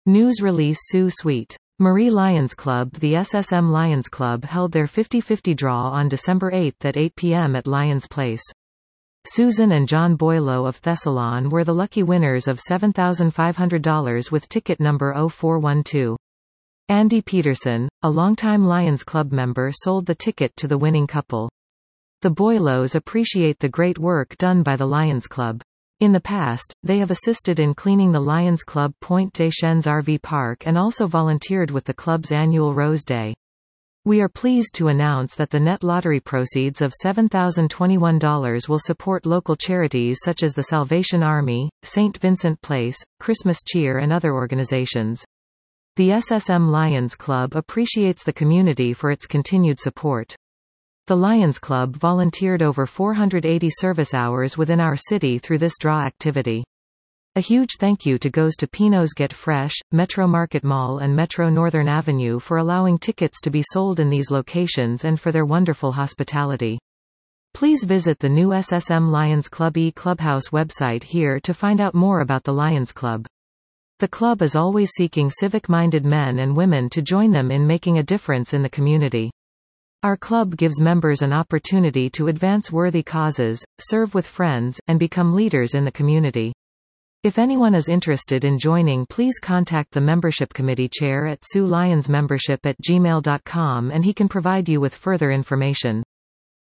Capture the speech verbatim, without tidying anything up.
News release Sue Sweet. Marie Lions Club. The S S M Lions Club held their fifty fifty draw on December eighth at eight p m at Lions Place. Susan and John Boylo of Thessalon were the lucky winners of seven thousand five hundred dollars with ticket number oh four one two. Andy Peterson, a longtime Lions Club member, sold the ticket to the winning couple. The Boylos appreciate the great work done by the Lions Club. In the past, they have assisted in cleaning the Lions Club Pointe des Chenes R V park and also volunteered with the club's annual Rose Day. We are pleased to announce that the net lottery proceeds of seven thousand twenty-one dollars will support local charities such as the Salvation Army, Saint Vincent Place, Christmas Cheer and other organizations. The S S M Lions Club appreciates the community for its continued support. The Lions Club volunteered over four hundred eighty service hours within our city through this draw activity. A huge thank you to goes to Pino's Get Fresh, Metro Market Mall and Metro Northern Avenue for allowing tickets to be sold in these locations and for their wonderful hospitality. Please visit the new S S M Lions Club e-Clubhouse website here to find out more about the Lions Club. The club is always seeking civic-minded men and women to join them in making a difference in the community. Our club gives members an opportunity to advance worthy causes, serve with friends, and become leaders in the community. If anyone is interested in joining, please contact the membership committee chair at sue lions membership at gmail dot com and he can provide you with further information.